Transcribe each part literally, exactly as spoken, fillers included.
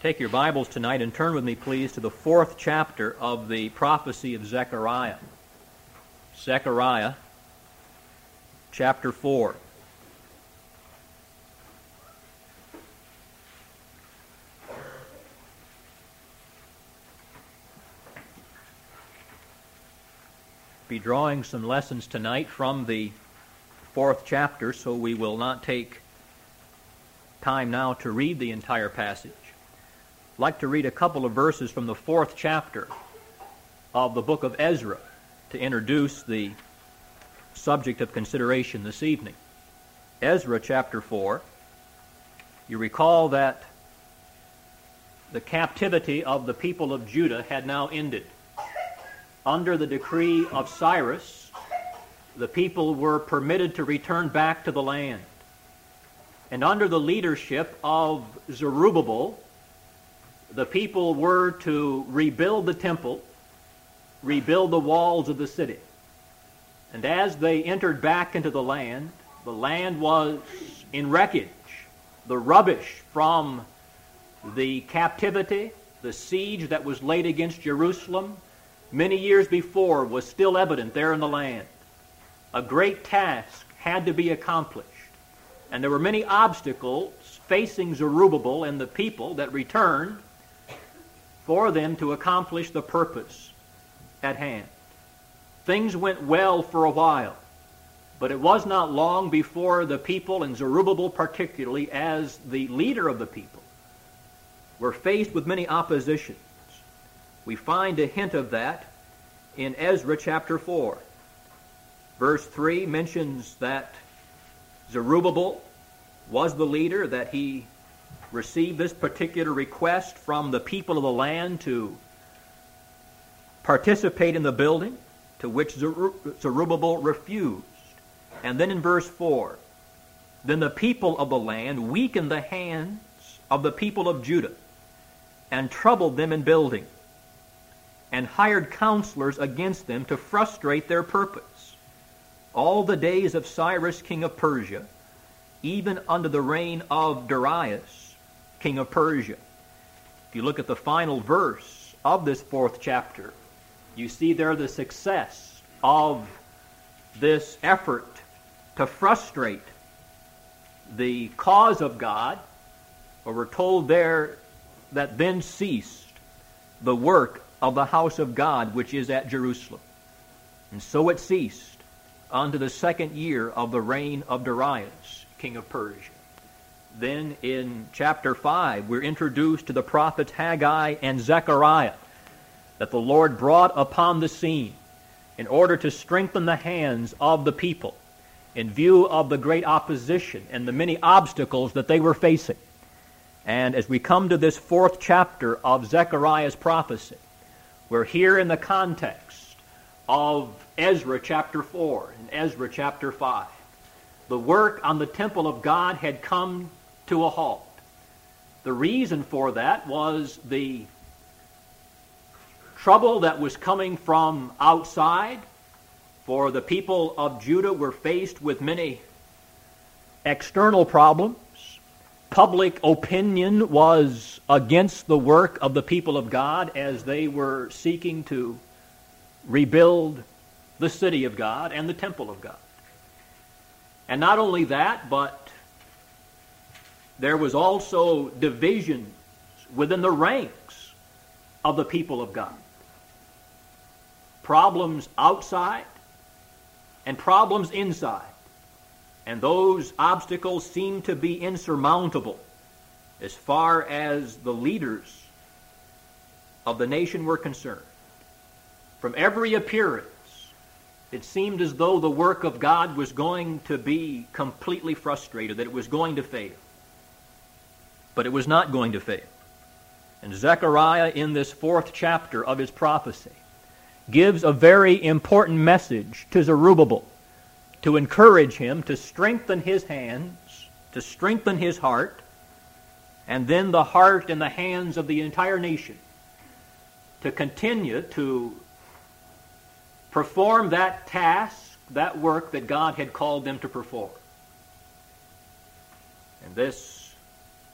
Take your Bibles tonight and turn with me, please, to the fourth chapter of the prophecy of Zechariah. Zechariah, chapter four. Be drawing some lessons tonight from the fourth chapter, so we will not take time now to read the entire passage. I'd like to read a couple of verses from the fourth chapter of the book of Ezra to introduce the subject of consideration this evening. Ezra chapter four. You recall that the captivity of the people of Judah had now ended. Under the decree of Cyrus, the people were permitted to return back to the land. And under the leadership of Zerubbabel, the people were to rebuild the temple, rebuild the walls of the city. And as they entered back into the land, the land was in wreckage. The rubbish from the captivity, the siege that was laid against Jerusalem many years before was still evident there in the land. A great task had to be accomplished. And there were many obstacles facing Zerubbabel and the people that returned for them to accomplish the purpose at hand. Things went well for a while, but it was not long before the people, and Zerubbabel particularly as the leader of the people, were faced with many oppositions. We find a hint of that in Ezra chapter four. Verse three mentions that Zerubbabel was the leader, that he received this particular request from the people of the land to participate in the building, to which Zerubbabel refused. And then in verse four, then the people of the land weakened the hands of the people of Judah and troubled them in building, and hired counselors against them to frustrate their purpose, all the days of Cyrus king of Persia, even under the reign of Darius king of Persia. If you look at the final verse of this fourth chapter, you see there the success of this effort to frustrate the cause of God, or we're told there that then ceased the work of the house of God which is at Jerusalem. And so it ceased unto the second year of the reign of Darius, king of Persia. Then in chapter five, we're introduced to the prophets Haggai and Zechariah that the Lord brought upon the scene in order to strengthen the hands of the people in view of the great opposition and the many obstacles that they were facing. And as we come to this fourth chapter of Zechariah's prophecy, we're here in the context of Ezra chapter four and Ezra chapter five. The work on the temple of God had come to a halt. The reason for that was the trouble that was coming from outside, for the people of Judah were faced with many external problems. Public opinion was against the work of the people of God as they were seeking to rebuild the city of God and the temple of God. And not only that, but there was also division within the ranks of the people of God. Problems outside and problems inside. And those obstacles seem to be insurmountable as far as the leaders of the nation were concerned. From every appearance, it seemed as though the work of God was going to be completely frustrated, that it was going to fail. But it was not going to fail. And Zechariah, in this fourth chapter of his prophecy, gives a very important message to Zerubbabel to encourage him to strengthen his hands, to strengthen his heart, and then the heart and the hands of the entire nation to continue to perform that task, that work that God had called them to perform. And this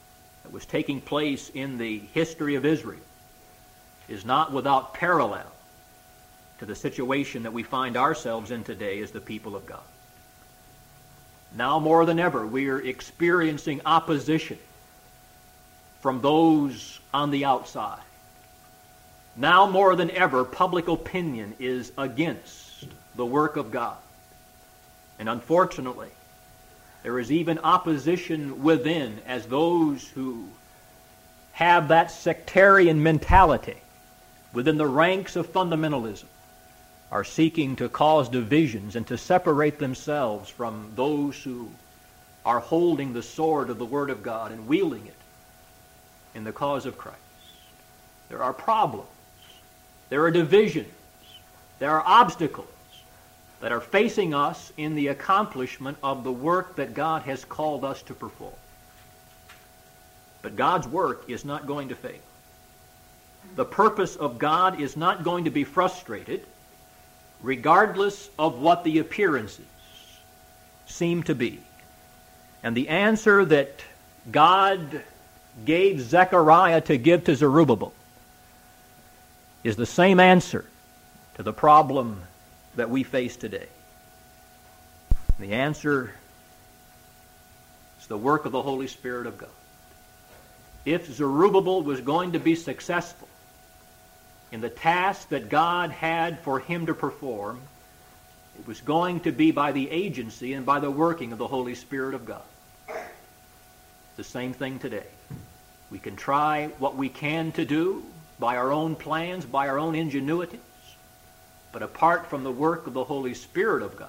that was taking place in the history of Israel is not without parallel to the situation that we find ourselves in today as the people of God. Now more than ever, we are experiencing opposition from those on the outside. Now more than ever, public opinion is against the work of God. And unfortunately, there is even opposition within as those who have that sectarian mentality within the ranks of fundamentalism are seeking to cause divisions and to separate themselves from those who are holding the sword of the Word of God and wielding it in the cause of Christ. There are problems. There are divisions. There are obstacles that are facing us in the accomplishment of the work that God has called us to perform. But God's work is not going to fail. The purpose of God is not going to be frustrated, regardless of what the appearances seem to be. And the answer that God gave Zechariah to give to Zerubbabel is the same answer to the problem that we face today. The answer is the work of the Holy Spirit of God. If Zerubbabel was going to be successful in the task that God had for him to perform, it was going to be by the agency and by the working of the Holy Spirit of God. The same thing today. We can try what we can to do by our own plans, by our own ingenuities, but apart from the work of the Holy Spirit of God,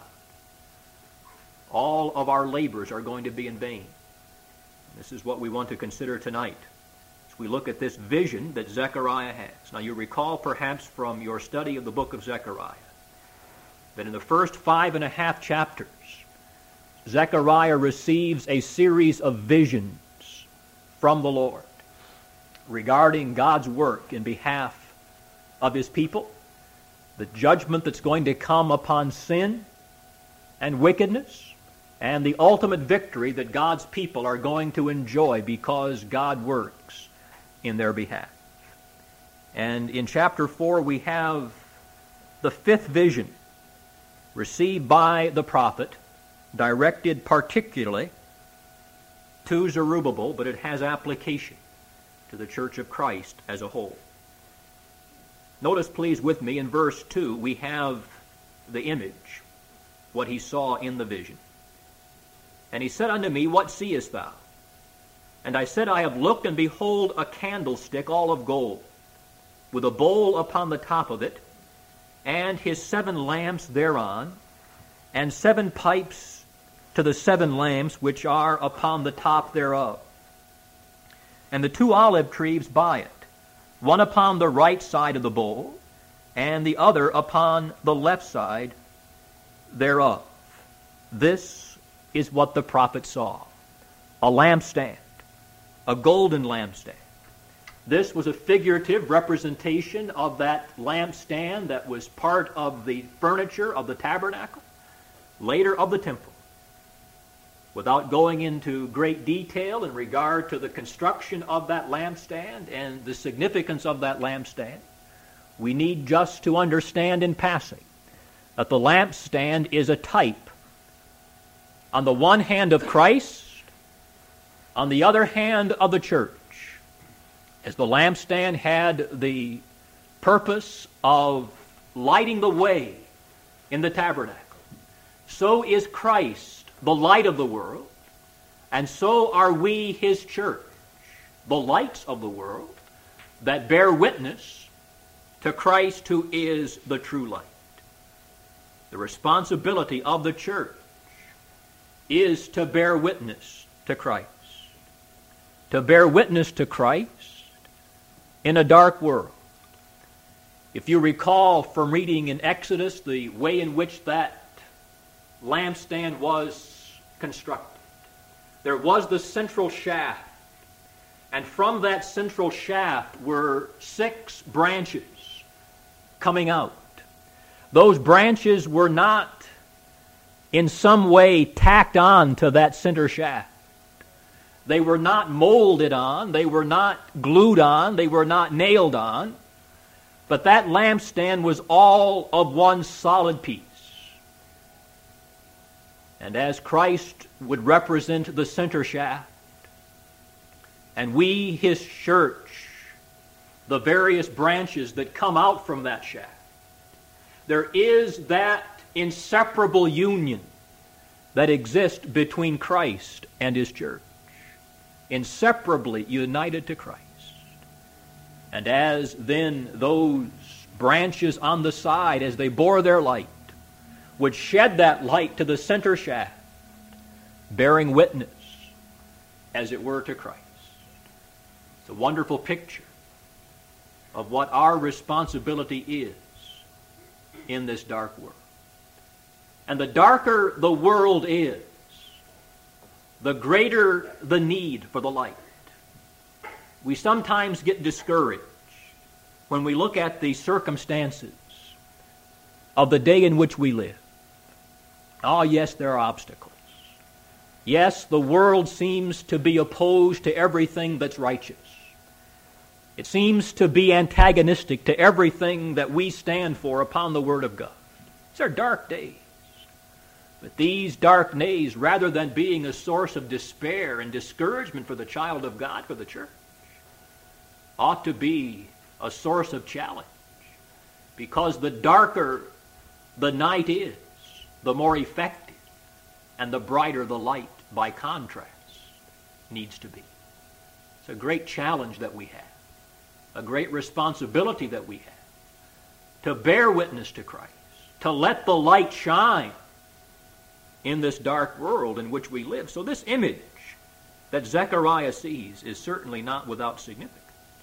all of our labors are going to be in vain. This is what we want to consider tonight as we look at this vision that Zechariah has. Now, you recall perhaps from your study of the book of Zechariah that in the first five and a half chapters, Zechariah receives a series of visions from the Lord regarding God's work in behalf of his people, the judgment that's going to come upon sin and wickedness, and the ultimate victory that God's people are going to enjoy because God works in their behalf. And in chapter four, we have the fifth vision received by the prophet, directed particularly to Zerubbabel, but it has application to the church of Christ as a whole. Notice, please, with me, in verse two, we have the image, what he saw in the vision. And he said unto me, What seest thou? And I said, I have looked, and behold, a candlestick all of gold, with a bowl upon the top of it, and his seven lamps thereon, and seven pipes to the seven lamps which are upon the top thereof. And the two olive trees by it, one upon the right side of the bowl, and the other upon the left side thereof. This is what the prophet saw. A lampstand, a golden lampstand. This was a figurative representation of that lampstand that was part of the furniture of the tabernacle, later of the temple. Without going into great detail in regard to the construction of that lampstand and the significance of that lampstand, we need just to understand in passing that the lampstand is a type, on the one hand of Christ, on the other hand of the church. As the lampstand had the purpose of lighting the way in the tabernacle, so is Christ the light of the world, and so are we his church, the lights of the world that bear witness to Christ who is the true light. The responsibility of the church is to bear witness to Christ. To bear witness to Christ in a dark world. If you recall from reading in Exodus the way in which that lampstand was constructed, there was the central shaft, and from that central shaft were six branches coming out. Those branches were not in some way tacked on to that center shaft. They were not molded on, they were not glued on, they were not nailed on, but that lampstand was all of one solid piece. And as Christ would represent the center shaft, and we, his church, the various branches that come out from that shaft, there is that inseparable union that exists between Christ and his church, inseparably united to Christ. And as then those branches on the side, as they bore their light, would shed that light to the center shaft, bearing witness, as it were, to Christ. It's a wonderful picture of what our responsibility is in this dark world. And the darker the world is, the greater the need for the light. We sometimes get discouraged when we look at the circumstances of the day in which we live. Oh, yes, there are obstacles. Yes, the world seems to be opposed to everything that's righteous. It seems to be antagonistic to everything that we stand for upon the Word of God. These are dark days. But these dark days, rather than being a source of despair and discouragement for the child of God, for the church, ought to be a source of challenge. Because the darker the night is, the more effective and the brighter the light, by contrast, needs to be. It's a great challenge that we have, a great responsibility that we have, to bear witness to Christ, to let the light shine in this dark world in which we live. So this image that Zechariah sees is certainly not without significance.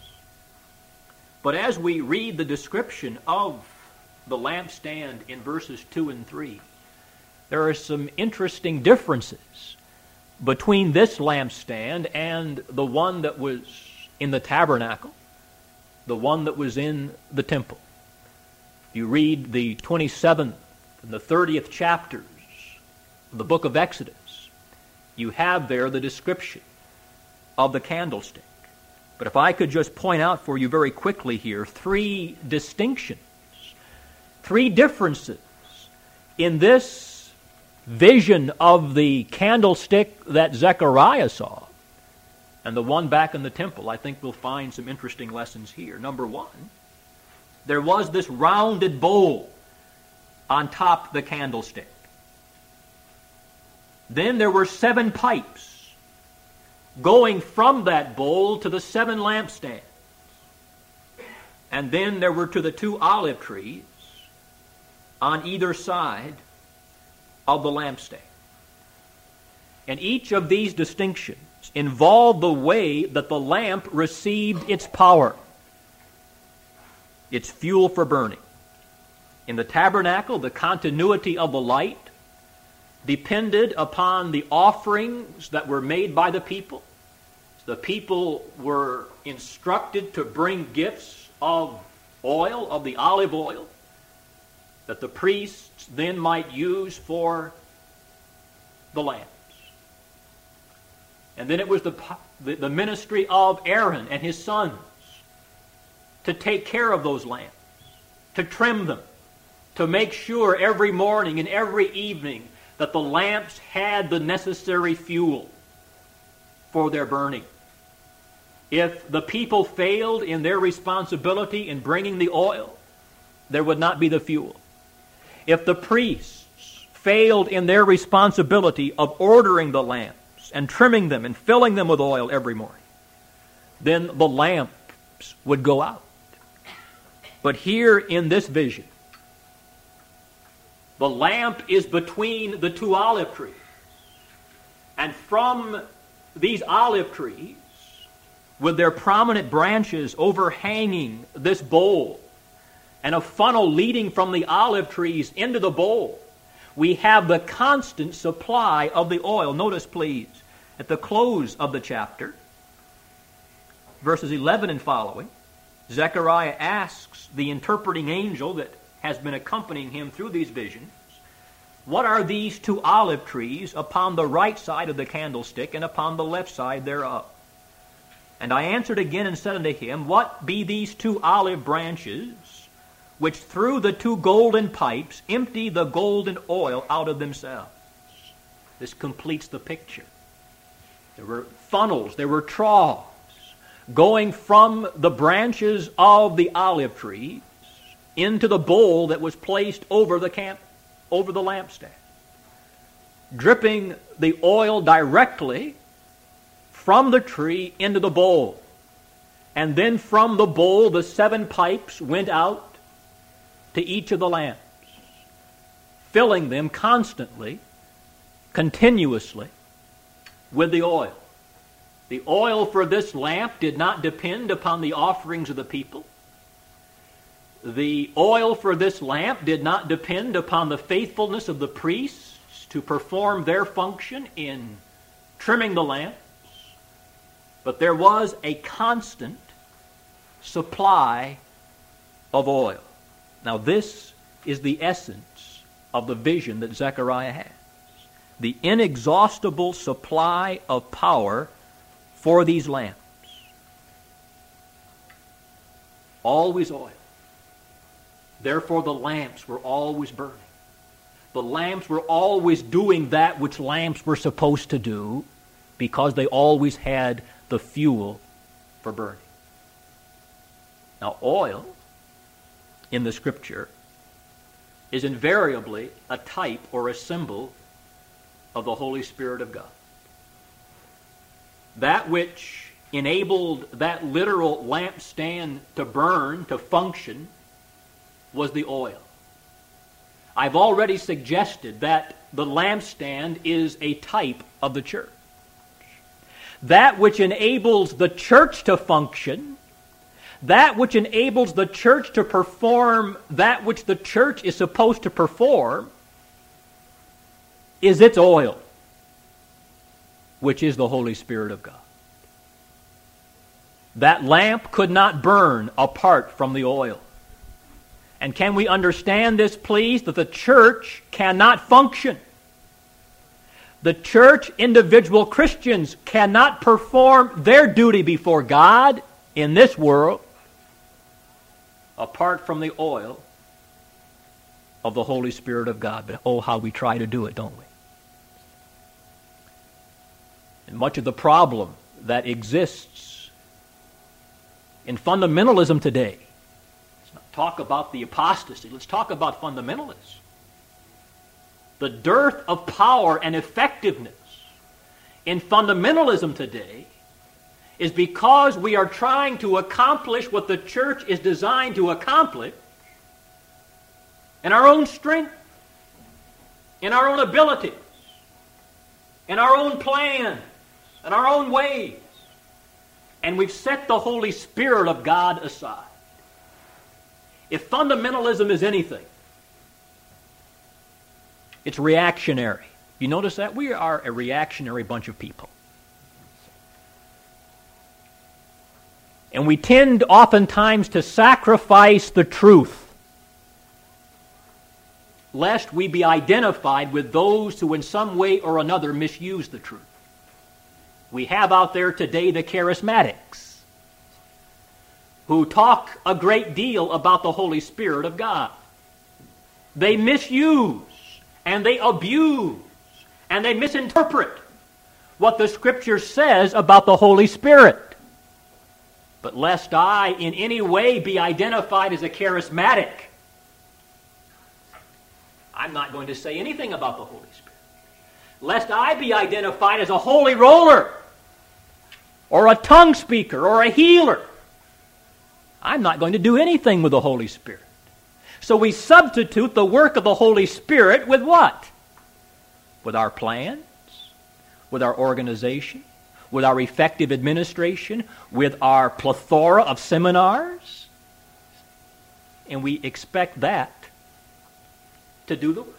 But as we read the description of the lampstand in verses two and three, there are some interesting differences between this lampstand and the one that was in the tabernacle, the one that was in the temple. If you read the twenty-seventh and the thirtieth chapters of the book of Exodus, you have there the description of the candlestick. But if I could just point out for you very quickly here three distinctions, three differences in this vision of the candlestick that Zechariah saw and the one back in the temple. I think we'll find some interesting lessons here. Number one, there was this rounded bowl on top of the candlestick. Then there were seven pipes going from that bowl to the seven lampstands. And then there were to the two olive trees on either side of the lampstand. And each of these distinctions involved the way that the lamp received its power, its fuel for burning. In the tabernacle, the continuity of the light depended upon the offerings that were made by the people. The people were instructed to bring gifts of oil, of the olive oil, that the priests then might use for the lamps. And then it was the, the, the ministry of Aaron and his sons to take care of those lamps, to trim them, to make sure every morning and every evening that the lamps had the necessary fuel for their burning. If the people failed in their responsibility in bringing the oil, there would not be the fuel. If the priests failed in their responsibility of ordering the lamps and trimming them and filling them with oil every morning, then the lamps would go out. But here in this vision, the lamp is between the two olive trees. And from these olive trees, with their prominent branches overhanging this bowl, and a funnel leading from the olive trees into the bowl, we have the constant supply of the oil. Notice, please, at the close of the chapter, verses eleven and following, Zechariah asks the interpreting angel that has been accompanying him through these visions, What are these two olive trees upon the right side of the candlestick and upon the left side thereof? And I answered again and said unto him, What be these two olive branches, which through the two golden pipes empty the golden oil out of themselves? This completes the picture. There were funnels, there were troughs, going from the branches of the olive trees into the bowl that was placed over the camp, over the lampstand, dripping the oil directly from the tree into the bowl. And then from the bowl the seven pipes went out to each of the lamps, filling them constantly, continuously with the oil. The oil for this lamp did not depend upon the offerings of the people. The oil for this lamp did not depend upon the faithfulness of the priests to perform their function in trimming the lamps. But there was a constant supply of oil. Now this is the essence of the vision that Zechariah has. The inexhaustible supply of power for these lamps. Always oil. Therefore the lamps were always burning. The lamps were always doing that which lamps were supposed to do, because they always had the fuel for burning. Now oil in the Scripture is invariably a type or a symbol of the Holy Spirit of God. That which enabled that literal lampstand to burn, to function, was the oil. I've already suggested that the lampstand is a type of the church. That which enables the church to function, that which enables the church to perform that which the church is supposed to perform, is its oil, which is the Holy Spirit of God. That lamp could not burn apart from the oil. And can we understand this, please, that the church cannot function? The church, individual Christians, cannot perform their duty before God in this world apart from the oil of the Holy Spirit of God. But oh, how we try to do it, don't we? And much of the problem that exists in fundamentalism today, let's not talk about the apostasy, let's talk about fundamentalists. The dearth of power and effectiveness in fundamentalism today is because we are trying to accomplish what the church is designed to accomplish in our own strength, in our own abilities, in our own plans, in our own ways. And we've set the Holy Spirit of God aside. If fundamentalism is anything, it's reactionary. You notice that? We are a reactionary bunch of people. And we tend oftentimes to sacrifice the truth, lest we be identified with those who in some way or another misuse the truth. We have out there today the charismatics, who talk a great deal about the Holy Spirit of God. They misuse and they abuse and they misinterpret what the Scripture says about the Holy Spirit. But lest I in any way be identified as a charismatic, I'm not going to say anything about the Holy Spirit. Lest I be identified as a holy roller or a tongue speaker or a healer, I'm not going to do anything with the Holy Spirit. So we substitute the work of the Holy Spirit with what? With our plans, with our organization, with our effective administration, with our plethora of seminars. And we expect that to do the work.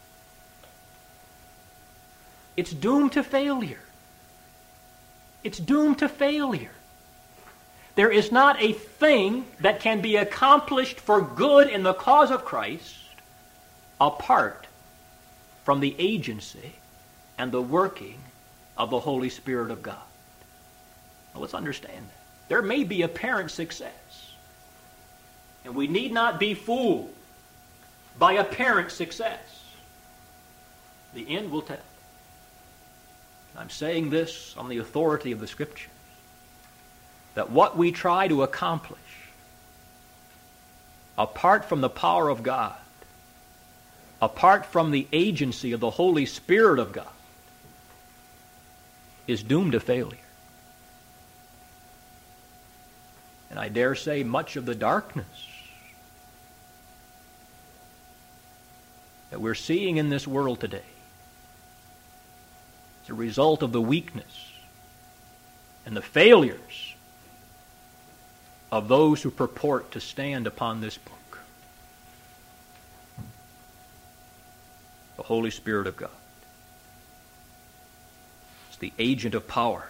It's doomed to failure. It's doomed to failure. There is not a thing that can be accomplished for good in the cause of Christ apart from the agency and the working of the Holy Spirit of God. Now let's understand that. There may be apparent success, and we need not be fooled by apparent success. The end will tell. I'm saying this on the authority of the Scriptures, that what we try to accomplish apart from the power of God, apart from the agency of the Holy Spirit of God, is doomed to failure. And I dare say much of the darkness that we're seeing in this world today is a result of the weakness and the failures of those who purport to stand upon this book. The Holy Spirit of God. It's the agent of power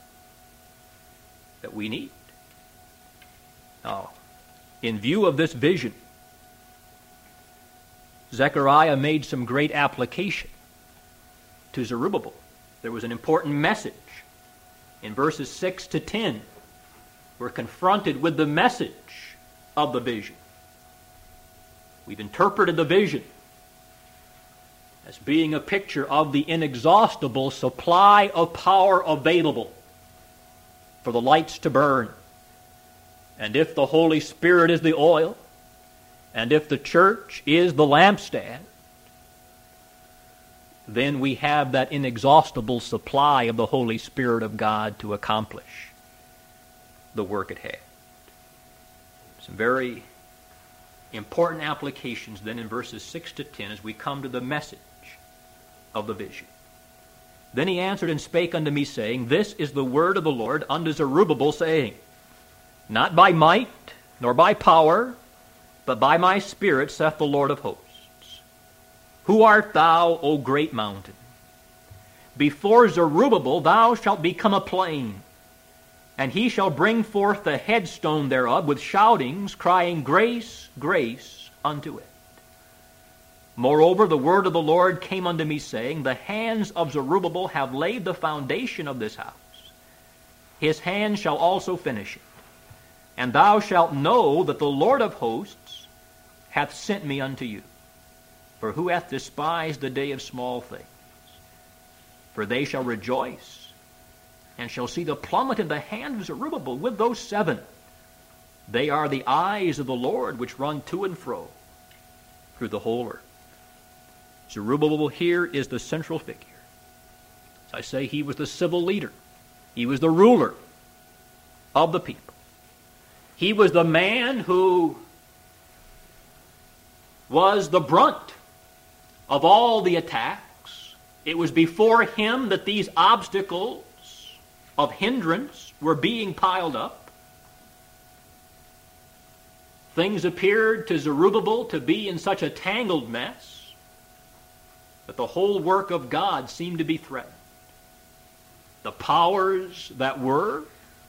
that we need. Now, in view of this vision, Zechariah made some great application to Zerubbabel. There was an important message. In verses six to ten, we're confronted with the message of the vision. We've interpreted the vision as being a picture of the inexhaustible supply of power available for the lights to burn. And if the Holy Spirit is the oil, and if the church is the lampstand, then we have that inexhaustible supply of the Holy Spirit of God to accomplish the work at hand. Some very important applications then in verses six to ten as we come to the message of the vision. Then he answered and spake unto me, saying, This is the word of the Lord unto Zerubbabel, saying, Not by might, nor by power, but by my Spirit, saith the Lord of hosts. Who art thou, O great mountain? Before Zerubbabel thou shalt become a plain, and he shall bring forth the headstone thereof with shoutings, crying, Grace, grace unto it. Moreover, the word of the Lord came unto me, saying, The hands of Zerubbabel have laid the foundation of this house. His hand shall also finish it. And thou shalt know that the Lord of hosts hath sent me unto you. For who hath despised the day of small things? For they shall rejoice, and shall see the plummet in the hand of Zerubbabel with those seven. They are the eyes of the Lord which run to and fro through the whole earth. Zerubbabel here is the central figure. As I say, he was the civil leader. He was the ruler of the people. He was the man who was the brunt of all the attacks. It was before him that these obstacles of hindrance were being piled up. Things appeared to Zerubbabel to be in such a tangled mess that the whole work of God seemed to be threatened. The powers that were,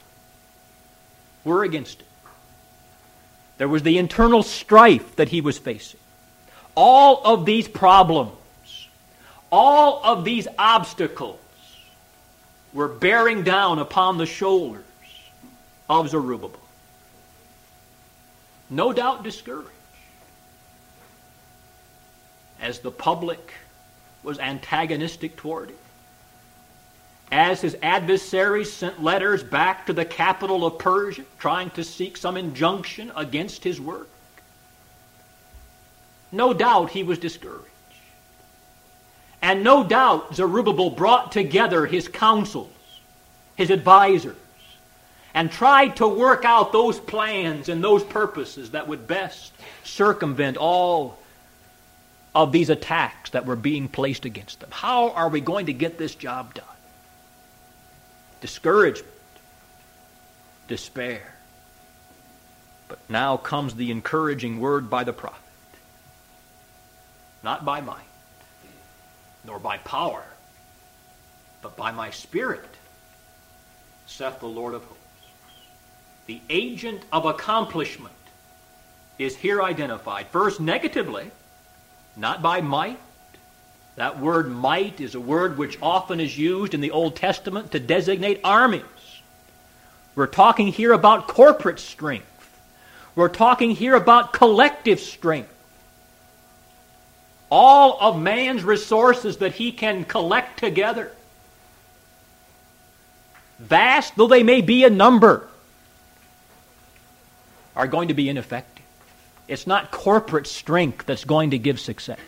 were against it. There was the internal strife that he was facing. All of these problems, all of these obstacles were bearing down upon the shoulders of Zerubbabel. No doubt discouraged as the public was antagonistic toward him, as his adversaries sent letters back to the capital of Persia trying to seek some injunction against his work. No doubt he was discouraged. And no doubt Zerubbabel brought together his councils, his advisors, and tried to work out those plans and those purposes that would best circumvent all of these attacks that were being placed against them. How are we going to get this job done? Discouragement, despair. But now comes the encouraging word by the prophet. Not by might, nor by power, but by my Spirit, saith the Lord of hosts. The agent of accomplishment is here identified. First, negatively, not by might That word might is a word which often is used in the Old Testament to designate armies. We're talking here about corporate strength. We're talking here about collective strength. All of man's resources that he can collect together, vast though they may be in number, are going to be ineffective. It's not corporate strength that's going to give success,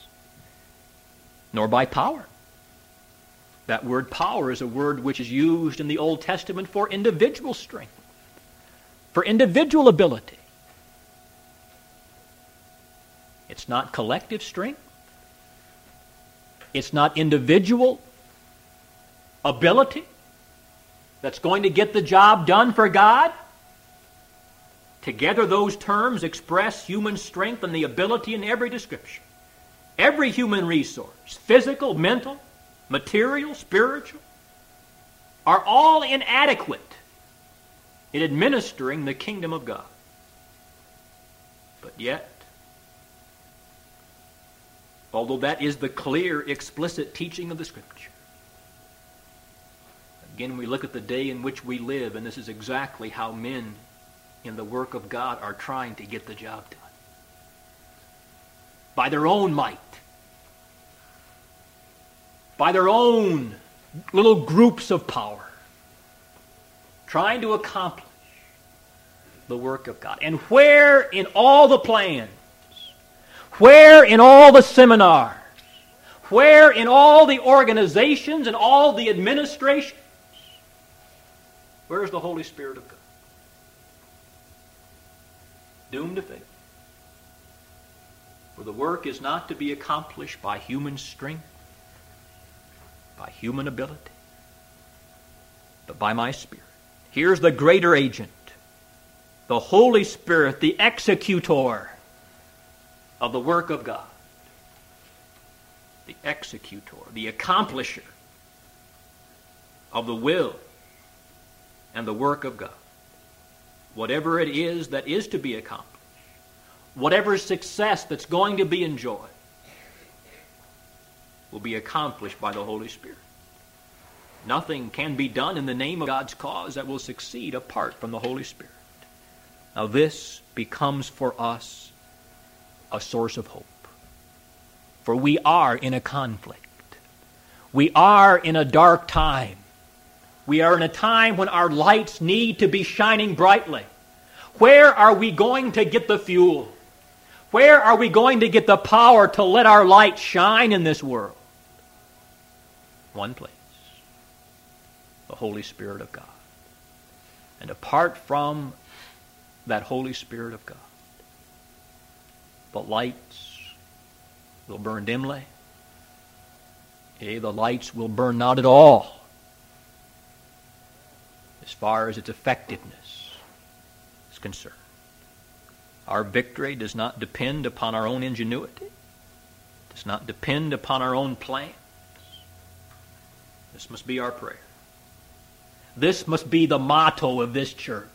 nor by power. That word power is a word which is used in the Old Testament for individual strength, for individual ability. It's not collective strength. It's not individual ability that's going to get the job done for God. Together, those terms express human strength and the ability in every description. Every human resource, physical, mental, material, spiritual, are all inadequate in administering the kingdom of God. But yet, although that is the clear, explicit teaching of the Scripture, again we look at the day in which we live, and this is exactly how men in the work of God are trying to get the job done. By their own might, by their own little groups of power, trying to accomplish the work of God. And where in all the plans, where in all the seminars, where in all the organizations and all the administrations, where's the Holy Spirit of God? Doomed to fail. For the work is not to be accomplished by human strength, by human ability, but by my Spirit. Here's the greater agent, the Holy Spirit, the executor of the work of God. The executor, the accomplisher of the will and the work of God. Whatever it is that is to be accomplished, whatever success that's going to be enjoyed, will be accomplished by the Holy Spirit. Nothing can be done in the name of God's cause that will succeed apart from the Holy Spirit. Now this becomes for us a source of hope. For we are in a conflict. We are in a dark time. We are in a time when our lights need to be shining brightly. Where are we going to get the fuel? Where are we going to get the power to let our light shine in this world? One place. The Holy Spirit of God. And apart from that Holy Spirit of God, the lights will burn dimly. Yea, the lights will burn not at all as far as its effectiveness is concerned. Our victory does not depend upon our own ingenuity, does not depend upon our own plans. This must be our prayer. This must be the motto of this church.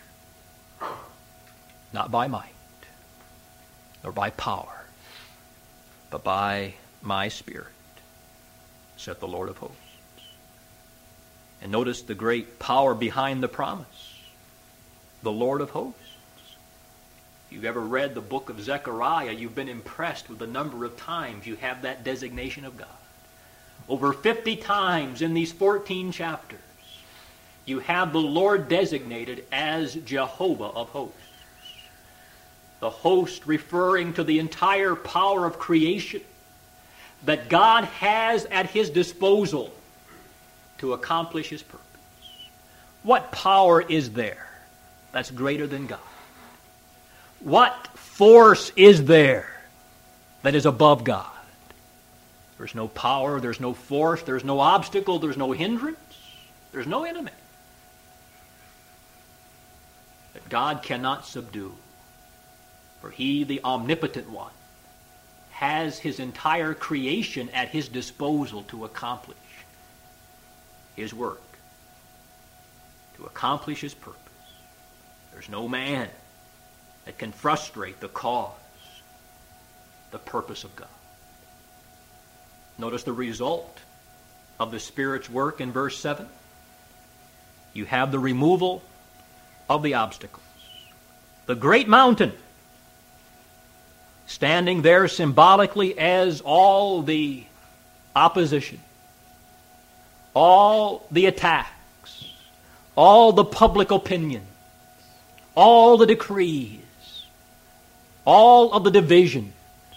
Not by might, nor by power, but by my Spirit, saith the Lord of hosts. And notice the great power behind the promise. The Lord of hosts. If you've ever read the book of Zechariah, you've been impressed with the number of times you have that designation of God. Over fifty times in these fourteen chapters, you have the Lord designated as Jehovah of hosts. The host referring to the entire power of creation that God has at His disposal to accomplish His purpose. What power is there that's greater than God? What force is there that is above God? There's no power, there's no force, there's no obstacle, there's no hindrance, there's no enemy that God cannot subdue. For He, the omnipotent one, has His entire creation at His disposal to accomplish His work, to accomplish His purpose. There's no man that can frustrate the cause, the purpose of God. Notice the result of the Spirit's work in verse seven. You have the removal of the obstacles. The great mountain, standing there symbolically as all the opposition, all the attacks, all the public opinion, all the decrees, all of the divisions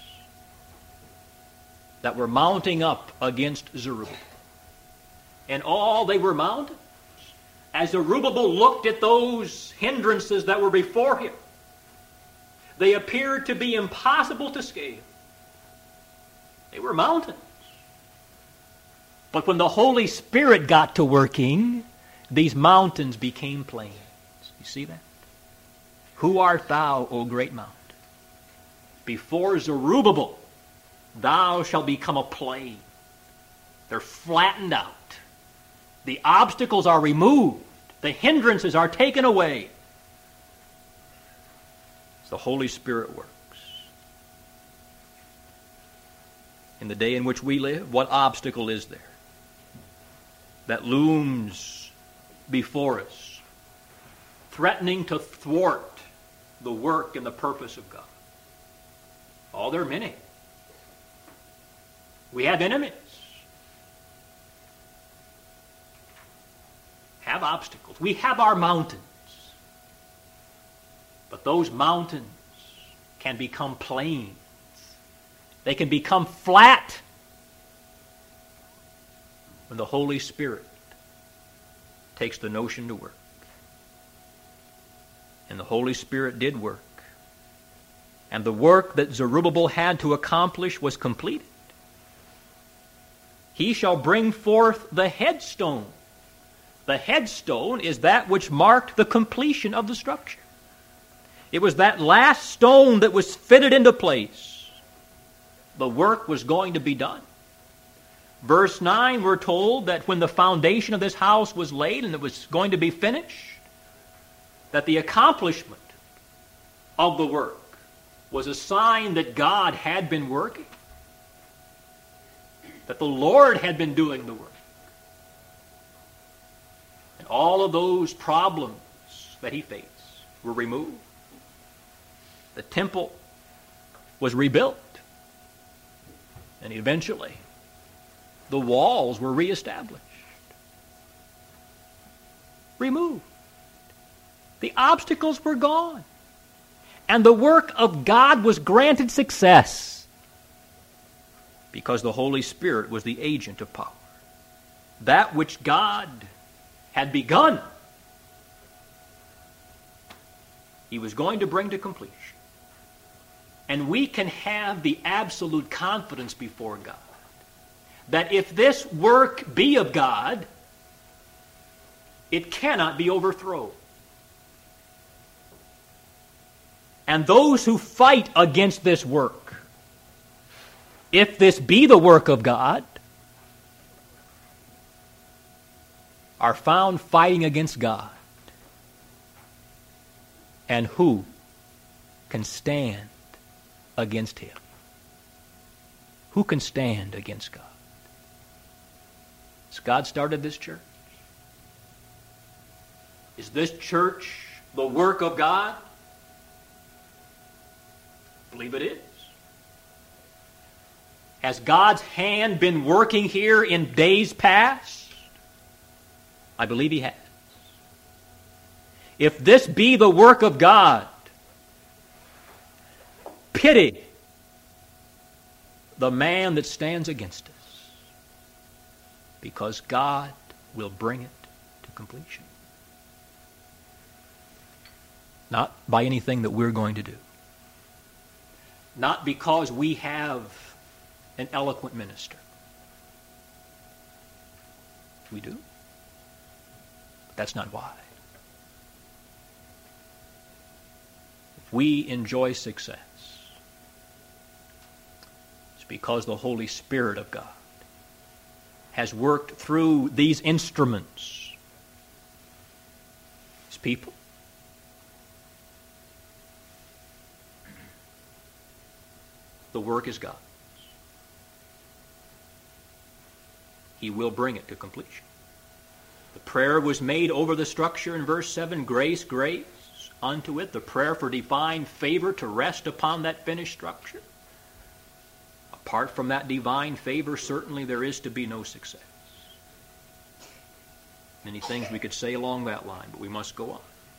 that were mounting up against Zerubbabel. And all they were mountains. As Zerubbabel looked at those hindrances that were before him, they appeared to be impossible to scale. They were mountains. But when the Holy Spirit got to working, these mountains became plains. You see that? Who art thou, O great mountain? Before Zerubbabel, thou shalt become a plain. They're flattened out. The obstacles are removed. The hindrances are taken away. The Holy Spirit works. In the day in which we live, what obstacle is there that looms before us, threatening to thwart the work and the purpose of God? Oh, there are many. We have enemies. Have obstacles. We have our mountains. But those mountains can become plains. They can become flat when the Holy Spirit takes the notion to work. And the Holy Spirit did work. And the work that Zerubbabel had to accomplish was completed. He shall bring forth the headstone. The headstone is that which marked the completion of the structure. It was that last stone that was fitted into place. The work was going to be done. Verse nine, we're told that when the foundation of this house was laid and it was going to be finished, that the accomplishment of the work was a sign that God had been working, that the Lord had been doing the work. And all of those problems that he faced were removed. The temple was rebuilt. And eventually, the walls were reestablished. Removed. The obstacles were gone. And the work of God was granted success. Because the Holy Spirit was the agent of power. That which God had begun, he was going to bring to completion. And we can have the absolute confidence before God that if this work be of God, it cannot be overthrown. And those who fight against this work, if this be the work of God, are found fighting against God. And who can stand against him? Who can stand against God? Has God started this church? Is this church the work of God? I believe it is. Has God's hand been working here in days past? I believe he has. If this be the work of God, pity the man that stands against us, because God will bring it to completion. Not by anything that we're going to do. Not because we have an eloquent minister. We do. But that's not why. If we enjoy success, it's because the Holy Spirit of God has worked through these instruments, his people. The work is God's. He will bring it to completion. The prayer was made over the structure in verse seven, grace, grace unto it, the prayer for divine favor to rest upon that finished structure. Apart from that divine favor, certainly there is to be no success. Many things we could say along that line, but we must go on.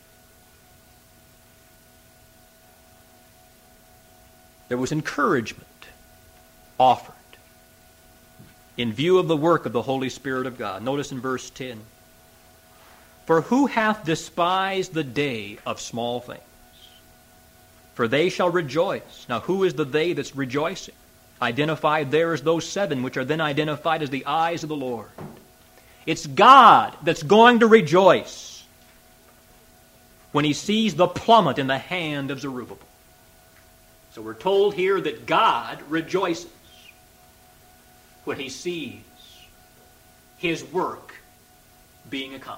There was encouragement offered in view of the work of the Holy Spirit of God. Notice in verse ten, for who hath despised the day of small things? For they shall rejoice. Now who is the they that's rejoicing? Identified there as those seven, which are then identified as the eyes of the Lord. It's God that's going to rejoice when he sees the plummet in the hand of Zerubbabel. So we're told here that God rejoices when he sees his work being accomplished.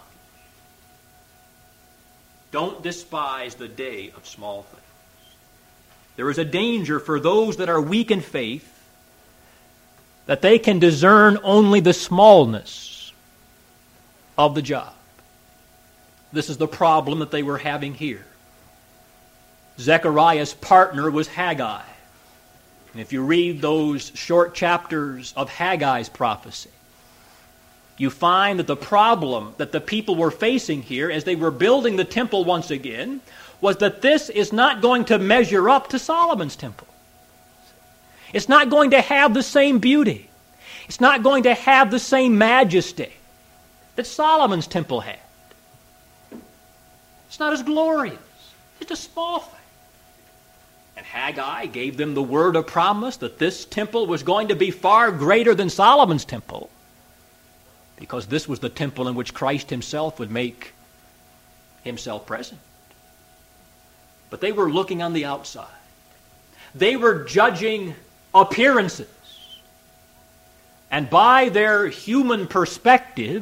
Don't despise the day of small things. There is a danger for those that are weak in faith that they can discern only the smallness of the job. This is the problem that they were having here. Zechariah's partner was Haggai. And if you read those short chapters of Haggai's prophecy, you find that the problem that the people were facing here as they were building the temple once again was that this is not going to measure up to Solomon's temple. It's not going to have the same beauty. It's not going to have the same majesty that Solomon's temple had. It's not as glorious. It's a small thing. And Haggai gave them the word of promise that this temple was going to be far greater than Solomon's temple, because this was the temple in which Christ himself would make himself present. But they were looking on the outside. They were judging appearances. And by their human perspective,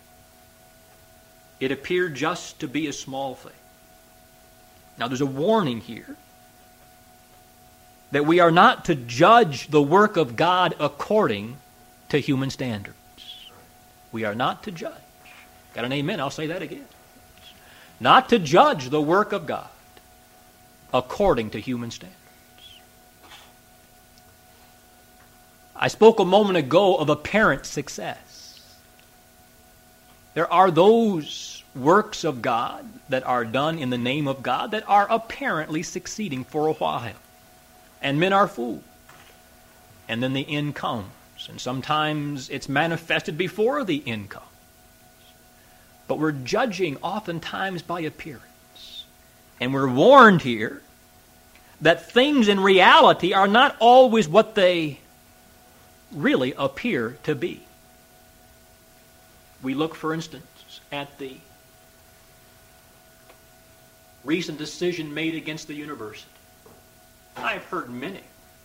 it appeared just to be a small thing. Now there's a warning here that we are not to judge the work of God according to human standards. We are not to judge. Got an amen? I'll say that again. Not to judge the work of God according to human standards. I spoke a moment ago of apparent success. There are those works of God that are done in the name of God that are apparently succeeding for a while. And men are fooled. And then the end comes. And sometimes it's manifested before the end comes. But we're judging oftentimes by appearance. And we're warned here that things in reality are not always what they really appear to be. We look, for instance, at the recent decision made against the university. I've heard many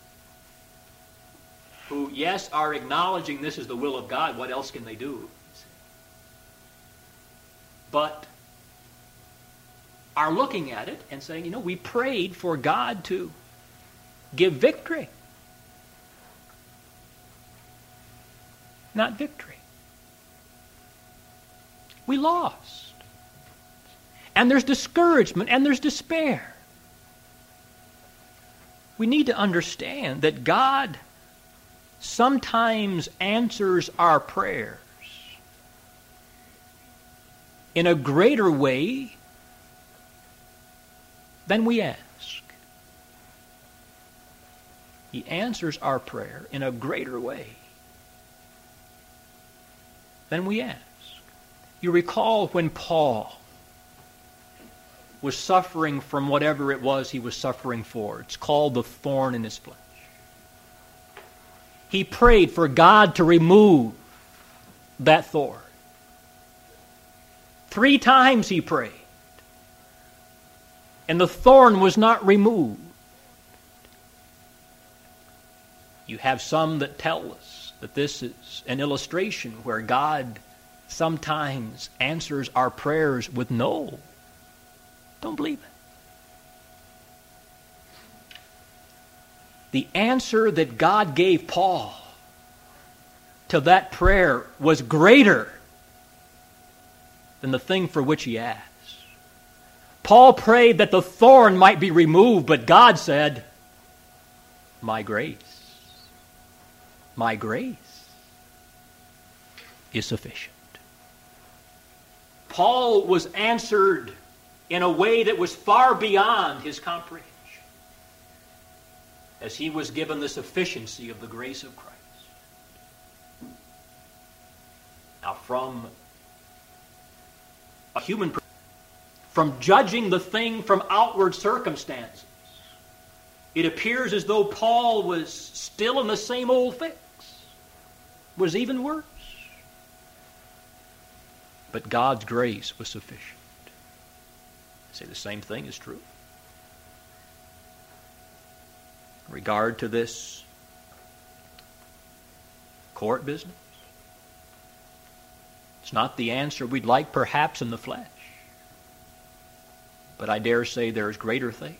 who, yes, are acknowledging this is the will of God. What else can they do? But are looking at it and saying, you know, we prayed for God to give victory. Not victory. We lost. And there's discouragement and there's despair. We need to understand that God sometimes answers our prayers in a greater way than we ask. He answers our prayer in a greater way than we ask. You recall when Paul was suffering from whatever it was he was suffering for. It's called the thorn in his flesh. He prayed for God to remove that thorn. Three times he prayed. And the thorn was not removed. You have some that tell us that this is an illustration where God sometimes answers our prayers with no. Don't believe it. The answer that God gave Paul to that prayer was greater than the thing for which he asked. Paul prayed that the thorn might be removed, but God said, my grace, my grace is sufficient. Paul was answered in a way that was far beyond his comprehension, as he was given the sufficiency of the grace of Christ. Now, from a human perspective, from judging the thing from outward circumstances, it appears as though Paul was still in the same old fix, was even worse. But God's grace was sufficient. I say the same thing is true. In regard to this court business, it's not the answer we'd like perhaps in the flesh, but I dare say there is greater things.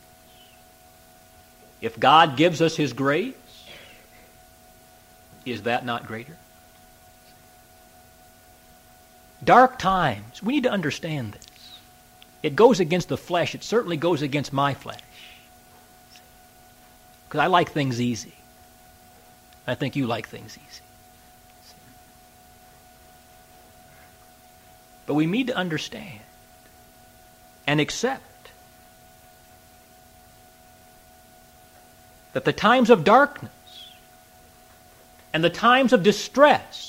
If God gives us His grace, is that not greater? Dark times, we need to understand this. It goes against the flesh. It certainly goes against my flesh. Because I like things easy. I think you like things easy. But we need to understand and accept that the times of darkness and the times of distress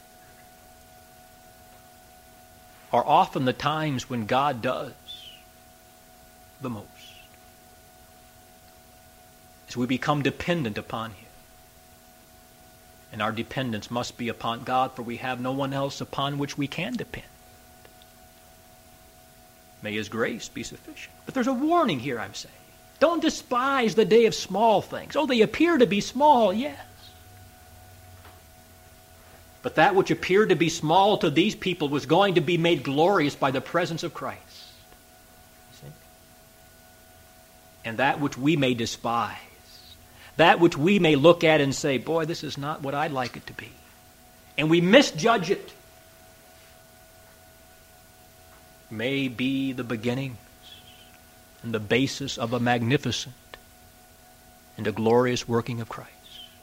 are often the times when God does the most. As we become dependent upon Him. And our dependence must be upon God, for we have no one else upon which we can depend. May His grace be sufficient. But there's a warning here, I'm saying. Don't despise the day of small things. Oh, they appear to be small, yes. But that which appeared to be small to these people was going to be made glorious by the presence of Christ. See? And that which we may despise, that which we may look at and say, boy, this is not what I'd like it to be, and we misjudge it, may be the beginnings and the basis of a magnificent and a glorious working of Christ.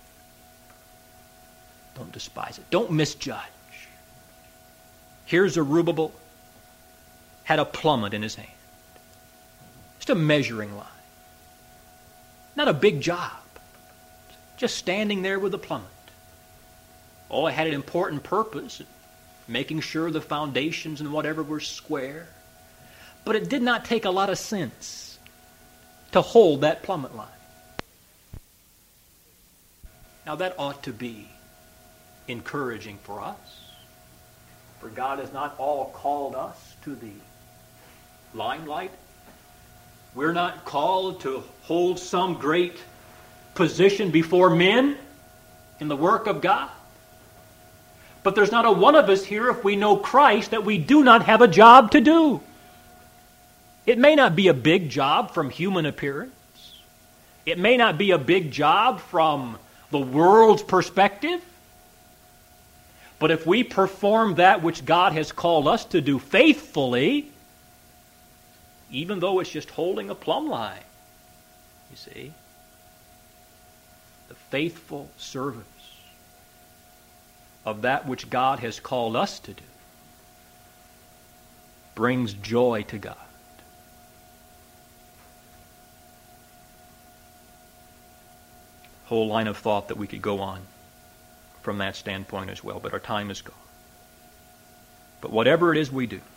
Don't despise it. Don't misjudge. Here's Zerubbabel, had a plummet in his hand. Just a measuring line. Not a big job. Just standing there with a plummet. Oh, it had an important purpose, making sure the foundations and whatever were square. But it did not take a lot of sense to hold that plummet line. Now that ought to be encouraging for us. For God has not all called us to the limelight. We're not called to hold some great position before men in the work of God. But there's not a one of us here, if we know Christ, that we do not have a job to do. It may not be a big job from human appearance. It may not be a big job from the world's perspective. But if we perform that which God has called us to do faithfully, even though it's just holding a plumb line, you see, the faithful service of that which God has called us to do brings joy to God. Whole line of thought that we could go on from that standpoint as well, but our time is gone. But whatever it is we do,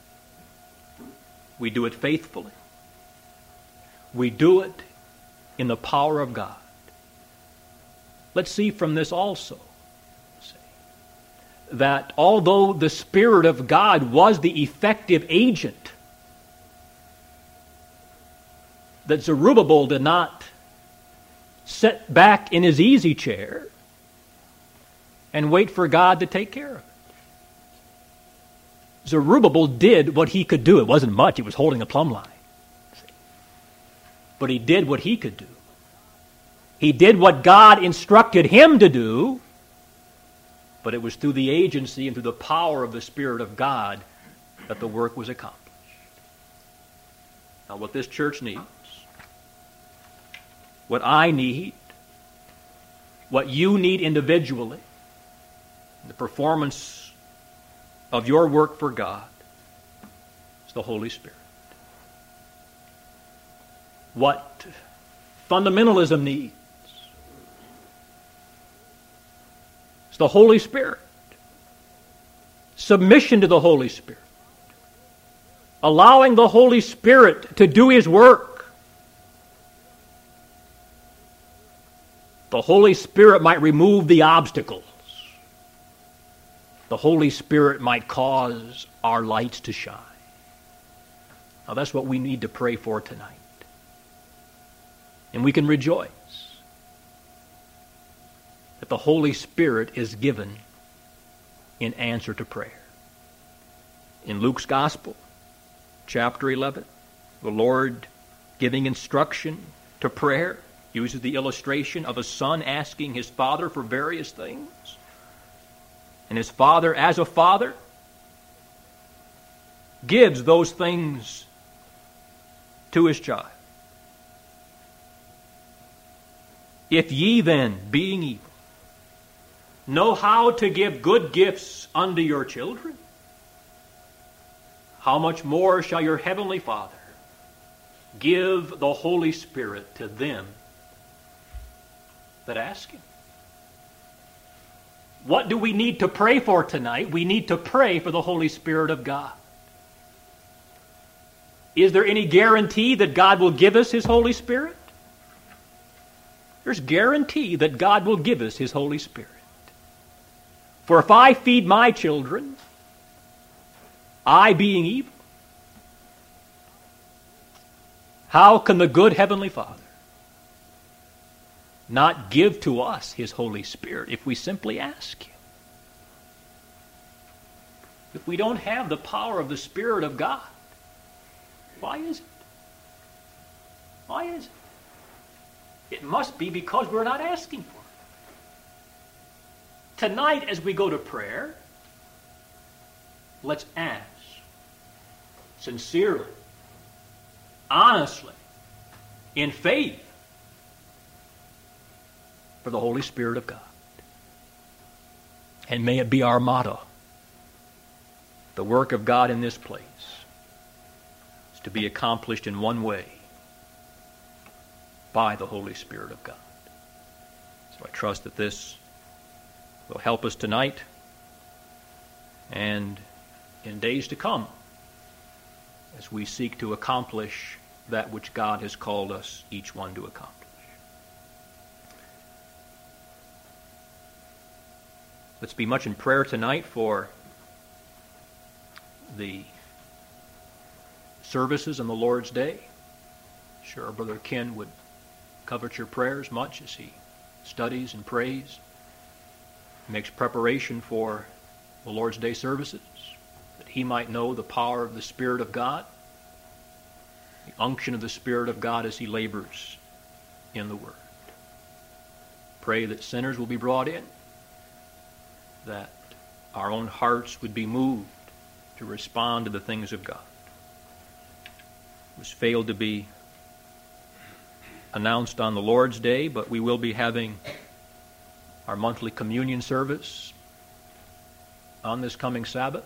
we do it faithfully. We do it in the power of God. Let's see from this also that although the Spirit of God was the effective agent, that Zerubbabel did not sit back in his easy chair and wait for God to take care of it. Zerubbabel did what he could do. It wasn't much. He was holding a plumb line. But he did what he could do. He did what God instructed him to do. but it was through the agency and through the power of the Spirit of God that the work was accomplished. Now, what this church needs, what I need, what you need individually, the performance of your work for God, is the Holy Spirit. What fundamentalism needs is the Holy Spirit. Submission to the Holy Spirit. Allowing the Holy Spirit to do His work. The Holy Spirit might remove the obstacles. The Holy Spirit might cause our lights to shine. Now that's what we need to pray for tonight. And we can rejoice that the Holy Spirit is given in answer to prayer. In Luke's Gospel, chapter eleven, the Lord giving instruction to prayer uses the illustration of a son asking his father for various things. And his father, as a father, gives those things to his child. If ye then, being evil, know how to give good gifts unto your children, how much more shall your heavenly Father give the Holy Spirit to them that ask Him? What do we need to pray for tonight? We need to pray for the Holy Spirit of God. Is there any guarantee that God will give us His Holy Spirit? There's guarantee that God will give us His Holy Spirit. For if I feed my children, I being evil, how can the good Heavenly Father not give to us His Holy Spirit if we simply ask Him? If we don't have the power of the Spirit of God, why is it? Why is it? It must be because we're not asking for it. Tonight, as we go to prayer, let's ask sincerely, honestly, in faith, for the Holy Spirit of God. And may it be our motto. The work of God in this place is to be accomplished in one way, by the Holy Spirit of God. So I trust that this will help us tonight and in days to come as we seek to accomplish that which God has called us, each one, to accomplish. Let's be much in prayer tonight for the services on the Lord's Day. Sure, our brother Ken would covet your prayers much as he studies and prays, makes preparation for the Lord's Day services, that he might know the power of the Spirit of God, the unction of the Spirit of God as he labors in the Word. Pray that sinners will be brought in, that our own hearts would be moved to respond to the things of God. It was failed to be announced on the Lord's Day, but we will be having our monthly communion service on this coming Sabbath.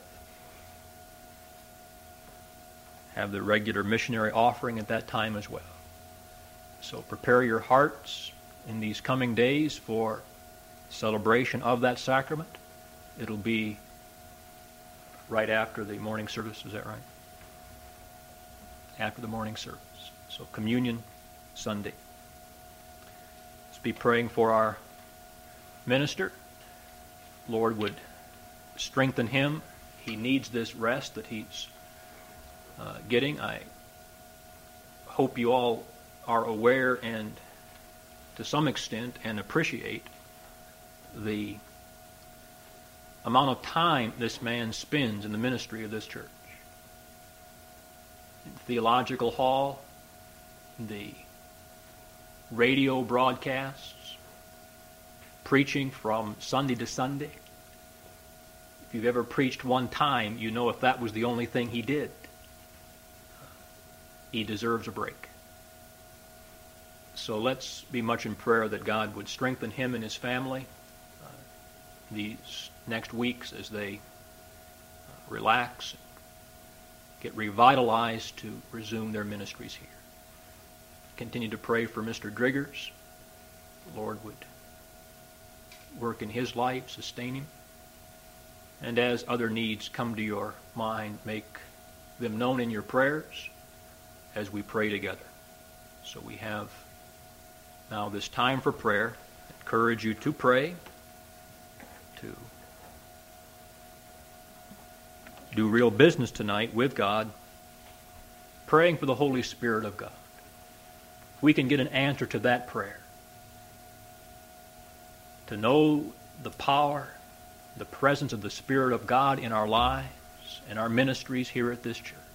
Have the regular missionary offering at that time as well. So prepare your hearts in these coming days for celebration of that sacrament. It'll be right after the morning service, is that right? After the morning service. So communion Sunday. Let's be praying for our minister. Lord would strengthen him. He needs this rest that he's uh, getting. I hope you all are aware and to some extent and appreciate the amount of time this man spends in the ministry of this church. In the theological hall, the radio broadcasts, preaching from Sunday to Sunday, If you've ever preached one time, you know if that was the only thing he did, he deserves a break. So let's be much in prayer that God would strengthen him and his family uh, these next weeks as they uh, relax, get revitalized to resume their ministries here. Continue to pray for Mister Driggers. The Lord would work in his life, sustain him. And as other needs come to your mind, make them known in your prayers as we pray together. So we have now this time for prayer. I encourage you to pray, to do real business tonight with God, praying for the Holy Spirit of God. If we can get an answer to that prayer, to know the power, the presence of the Spirit of God in our lives and our ministries here at this church,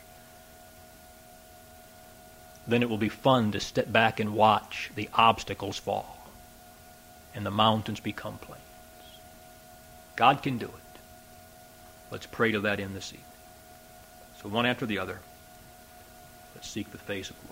then it will be fun to step back and watch the obstacles fall and the mountains become plains. God can do it. Let's pray to that end this evening. So one after the other, let's seek the face of the Lord.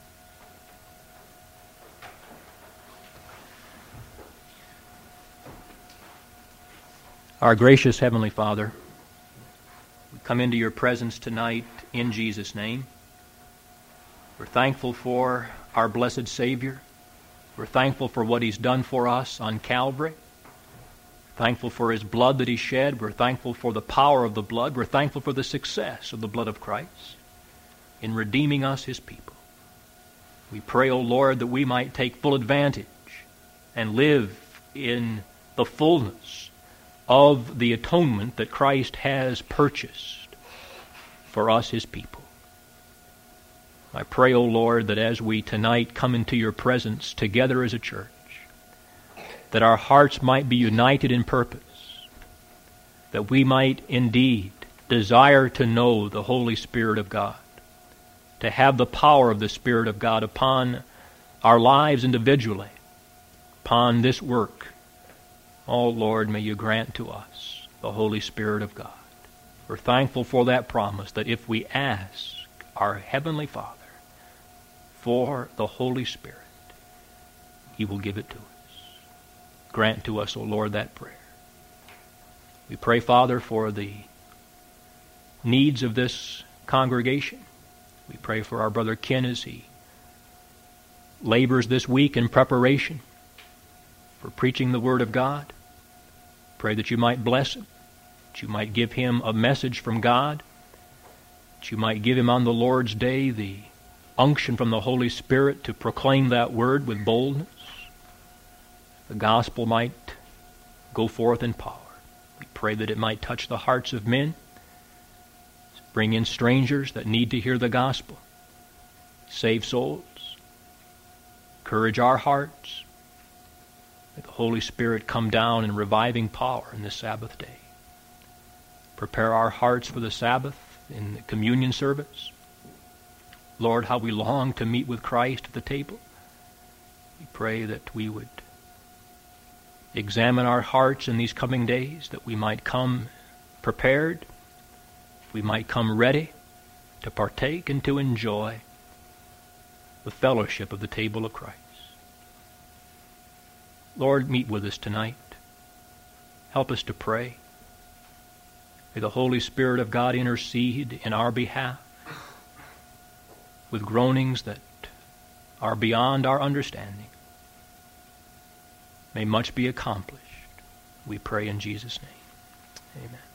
Our gracious Heavenly Father, we come into your presence tonight in Jesus' name. We're thankful for our blessed Savior. We're thankful for what he's done for us on Calvary. Thankful for his blood that he shed. We're thankful for the power of the blood. We're thankful for the success of the blood of Christ in redeeming us, his people. We pray, O Lord, that we might take full advantage and live in the fullness of the atonement that Christ has purchased for us, his people. I pray, O Lord, that as we tonight come into your presence together as a church, that our hearts might be united in purpose, that we might indeed desire to know the Holy Spirit of God, to have the power of the Spirit of God upon our lives individually, upon this work. Oh, Lord, may you grant to us the Holy Spirit of God. We're thankful for that promise that if we ask our Heavenly Father for the Holy Spirit, he will give it to us. Grant to us, O Lord, that prayer. We pray, Father, for the needs of this congregation. We pray for our brother Ken as he labors this week in preparation for preaching the Word of God. Pray that you might bless him, that you might give him a message from God, that you might give him on the Lord's day the unction from the Holy Spirit to proclaim that Word with boldness. The gospel might go forth in power. We pray that it might touch the hearts of men, bring in strangers that need to hear the gospel, save souls, encourage our hearts. May the Holy Spirit come down in reviving power in this Sabbath day. Prepare our hearts for the Sabbath in the communion service. Lord, how we long to meet with Christ at the table. We pray that we would examine our hearts in these coming days, that we might come prepared, we might come ready to partake and to enjoy the fellowship of the table of Christ. Lord, meet with us tonight. Help us to pray. May the Holy Spirit of God intercede in our behalf with groanings that are beyond our understanding. May much be accomplished. We pray in Jesus' name. Amen.